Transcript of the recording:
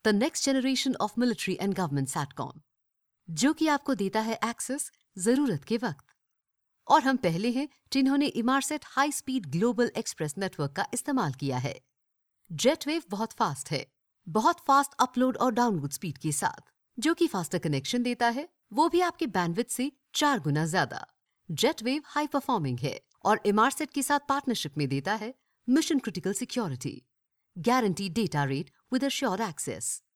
The next generation of military and government satcom, जो कि आपको देता है एक्सेस जरूरत के वक्त। और हम पहले हैं जिन्होंने Inmarsat high speed global express network का इस्तेमाल किया है। जेटवेव बहुत फास्ट है, बहुत फास्ट अपलोड और डाउनलोड स्पीड के साथ, जो कि फास्टर कनेक्शन देता है, वो भी आपके बैंडविड्थ से 4 गुना ज्यादा। जेटवेव हाई परफॉर्मिंग है और इमारसेट के साथ पार्टनरशिप में देता है mission critical security, guarantee data rate with assured access.